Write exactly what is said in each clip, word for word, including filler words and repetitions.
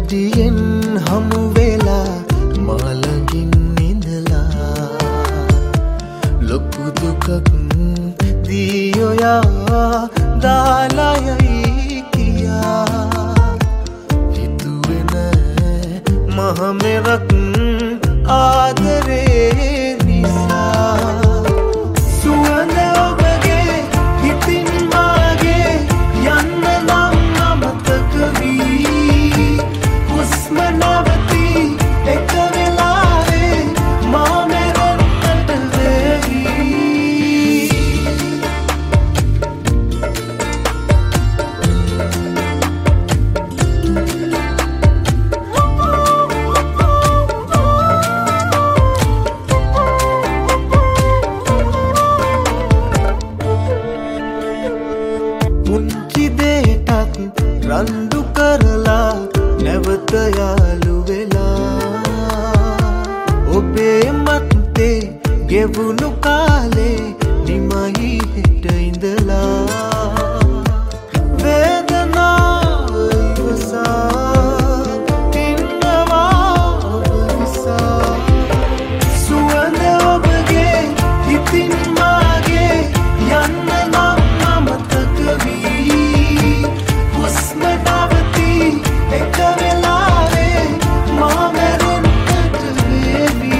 වැඩියෙන් හමු වෙලා මා ළඟින් ඉඳලා ලොකු දුකක් දී ඔයා දාලා යයි කියා හිතුවේ නෑ මහ මෙරක් ආදරේ නිසා සුවඳ ඔබගේ හිතින් මාගේ යන්න නම් අමතක වී හුස්ම නැවතී එක වෙලාවේ මා මෙරන්නට වේවි පුංචි දෙයටත් රණ්ඩු කරලා නැවත යාළු වෙලා ඔබේ මතේ ගෙවුණු කාලේ නිමයි හෙට ඉඳලා වේදනාව ඉවසා ඉන්නවා ඔබ නිසා සුවඳ ඔබගේ හිතින් මාගේ යන්න නම් අමතක වී හුස්ම නැවතී එක වෙලාවේ මා මැරෙන්නට වේවි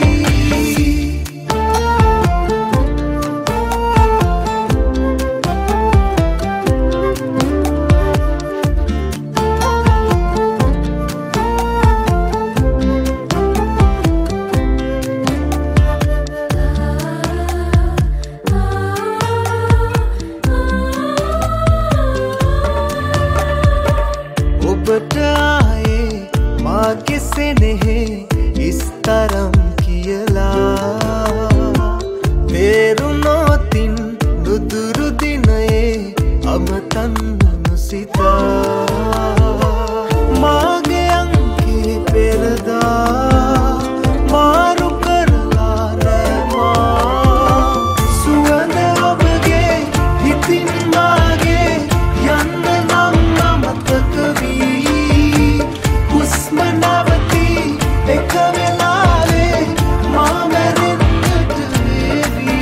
ඔබට ආයේ මාගේ සෙනෙහේ ඉස්තරම් කියලා තේරුණොතින් නුදුරු දිනයේ අමතන්න නොසිතා මාගේ අංකේ පෙරදා මාරු කරලා නෑමා සුවඳ ඔබගේ හිතින් මාගේ යන්න නම් අමතක වී හුස්ම නැවතී එක වෙලාවේ මා මැරෙන්නට වේවි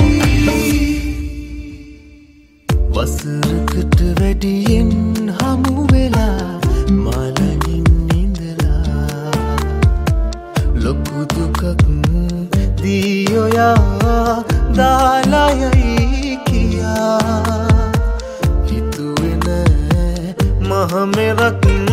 වසරකට වැඩියෙන් හමු වෙලා මා ළඟින් ඉඳලා ලොකු දුකක් දී ඔයා දාලා යයි කියා හිතුවේ නෑ මහ මෙරක්